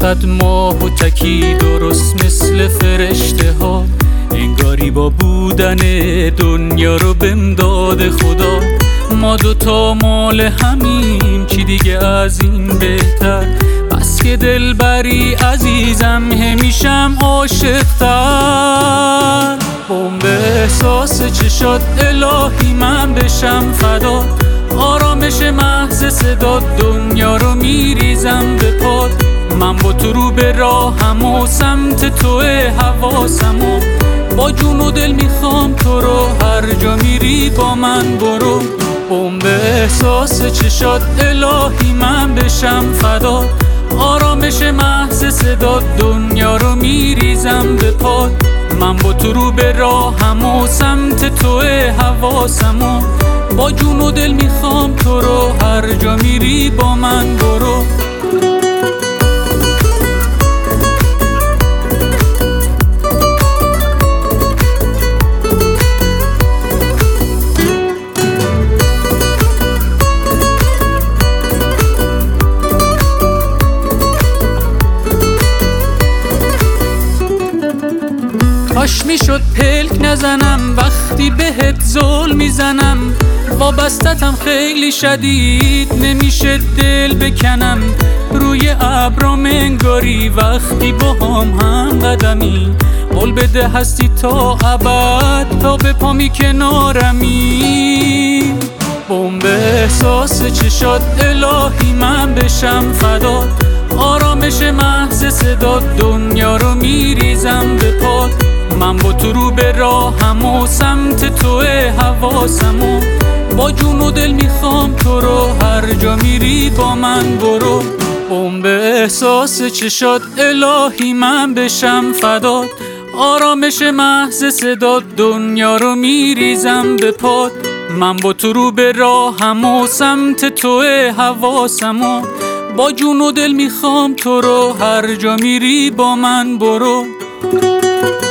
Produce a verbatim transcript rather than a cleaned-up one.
صد ماه و تکی درست مثل فرشته ها، انگاری با بودن دنیا رو بهم داده خدا. ما دوتا مال همیم، چی دیگه از این بهتر؟ بس که دلبری عزیزم، همیشم عاشق‌تر. بمب احساس چشات الهی من بشم فدات، آرامش محض صدات دنیا رو میریزم به پات. من با تو رو به راهم و سمت توه حواسم و با جون و دل میخوام تو رو، هر جا میری با من برو. بمب احساس چشات الهی من بشم فدات، آرامش محض صدات دنیا رو میریزم به پات. من با تو رو به راهم و سمت توه حواسم و با جون و دل میخوام تو رو، هر جا میری با من برو. کاش میشد پلک نزنم وقتی بهت زل میزنم، وابستتم خیلی شدید نمیشه دل بکنم. روی ابرام انگاری وقتی با هم هم قدمی، قول بده هستی تا ابد تا به پامی کنارمی. بمب احساس چشات الهی من بشم فدات، آرامش محض صدات دنیا رو میریزم به پات. من با تو رو به راهم و سمت توه حواسم و با جون و دل میخوام تو رو، هر جا میری با من برو. بمب احساس چشات الهی من بشم فدات، آرامش محض صدات دنیا رو میریزم به پات. من با تو رو به راهم و سمت توه حواسم و با جون و دل میخوام تو رو، هر جا میری با من برو.